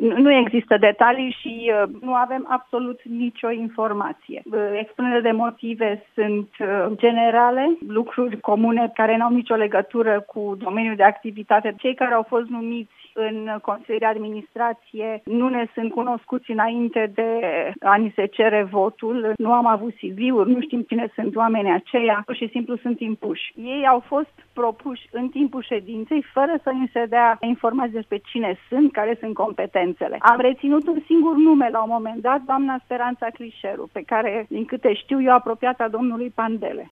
Nu există detalii și nu avem absolut nicio informație. Expunerile de motive sunt generale, lucruri comune care nu au nicio legătură cu domeniul de activitate. Cei care au fost numiți în Consiliul de Administrație nu ne sunt cunoscuți înainte de a ni se cere votul, nu am avut CV-uri, nu știm cine sunt oamenii aceia, pur și simplu sunt impuși. Ei au fost propuși în timpul ședinței fără să ni se dea informații despre cine sunt, care sunt competențele. Am reținut un singur nume la un moment dat, doamna Speranța Crișeru, pe care, din câte știu eu, apropiată a domnului Pandele.